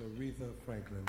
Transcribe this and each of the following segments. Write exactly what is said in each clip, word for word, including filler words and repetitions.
Aretha Franklin.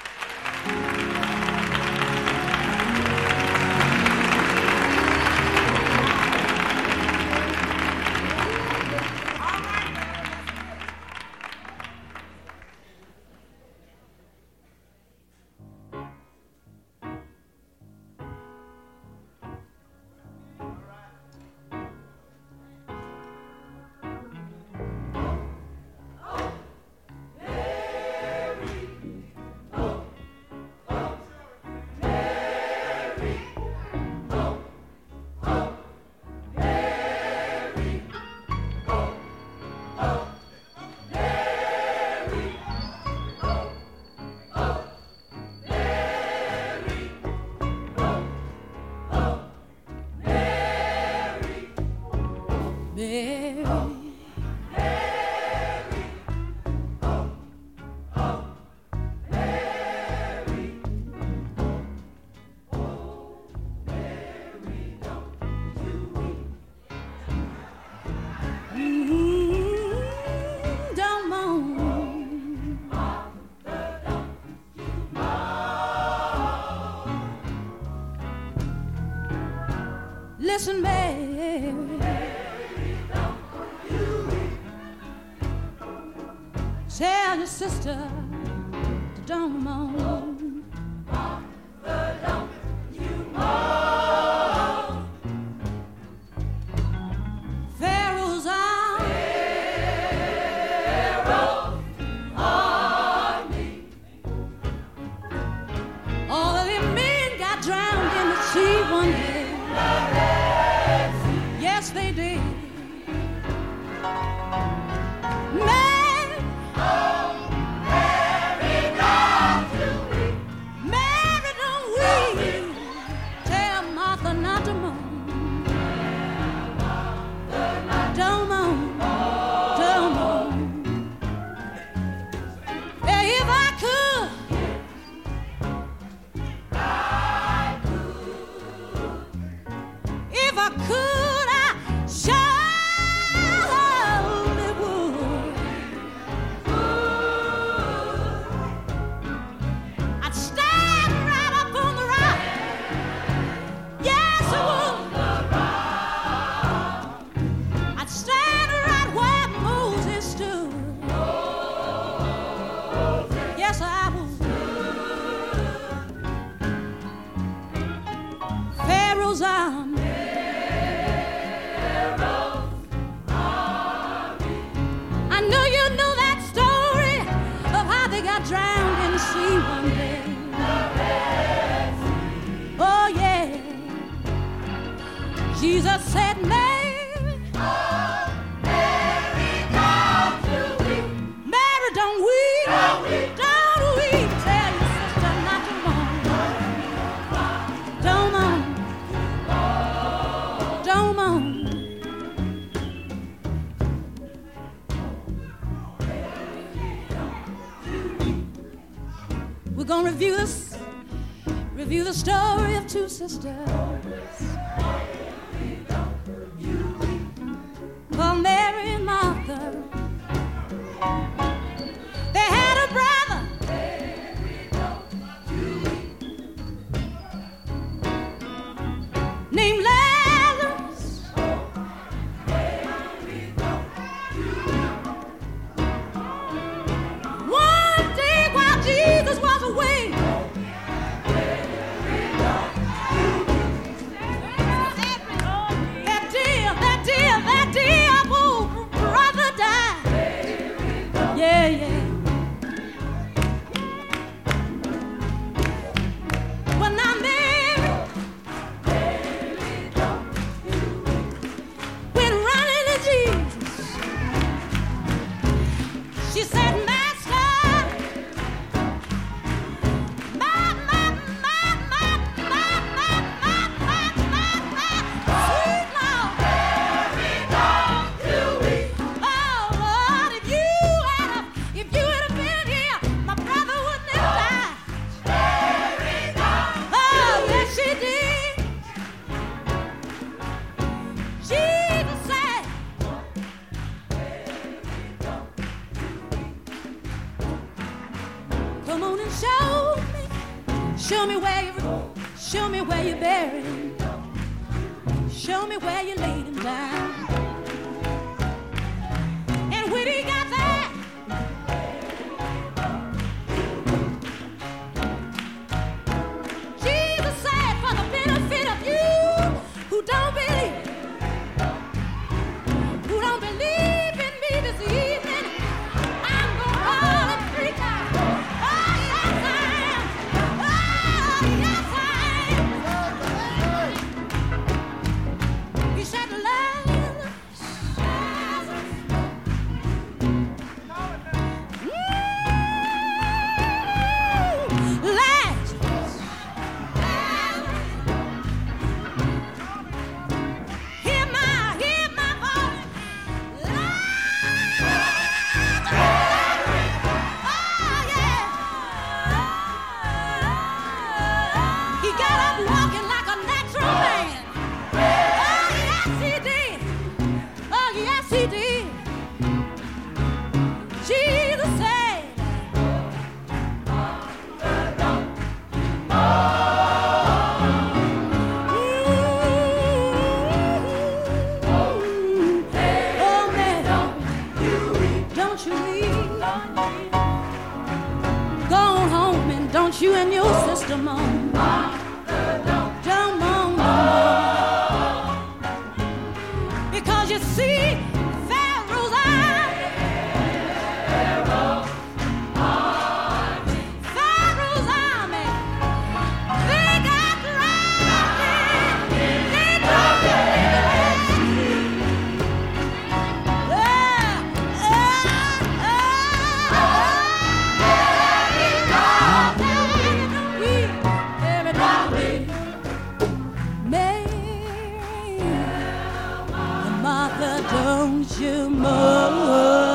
Listen, Mary, tell your sister to don't moan. Mother, don't you moan. Pharaoh's army, Pharaoh's army. All of them men got drowned in the sea one day. Yes, they did. Mary, oh, Mary, don't you weep. Mary, don't weep. Tell Martha not to moan. Don't moan, don't moan. Hey, if I could, if I could, I surely would. I'd stand right up on the rock. Yes, I would. I'd stand right where Moses stood. Yes, I would. Pharaoh's army. I know you know that story of how they got drowned in the sea one day. Oh yeah. Jesus said, Mary, oh, Mary, don't you weep. Mary, don't weep. Don't weep. Don't weep. Tell your sister not to moan. Don't moan. Don't moan. We're gonna review this, review the story of two sisters called Mary and Martha. They had a brother named Lazarus. One day while Jesus was away, that deal, that deal, that deal, oh, Show me, show me where you, show me where you buried him. Show me where you laid him down. And when he got there, Jesus said, for the benefit of you who don't believe, who don't believe in me this evening, I'm gonna call it free time. Oh, yes, I am. Oh, yes, I am. He said, Lazarus, Lazarus, Lazarus, hear my, hear my voice. Lazarus, oh yeah. He got up walking like a natural man. Oh yes he did. Oh yes he did. Jesus said, oh man, don't you leave. Go on home and don't you and your sister moan. Don't moan no more. Because you see, Pharaoh's army, Pharaoh's army, they got drafted. They drafted. Yeah, yeah, yeah. Every day, Mary, Martha, don't you moan.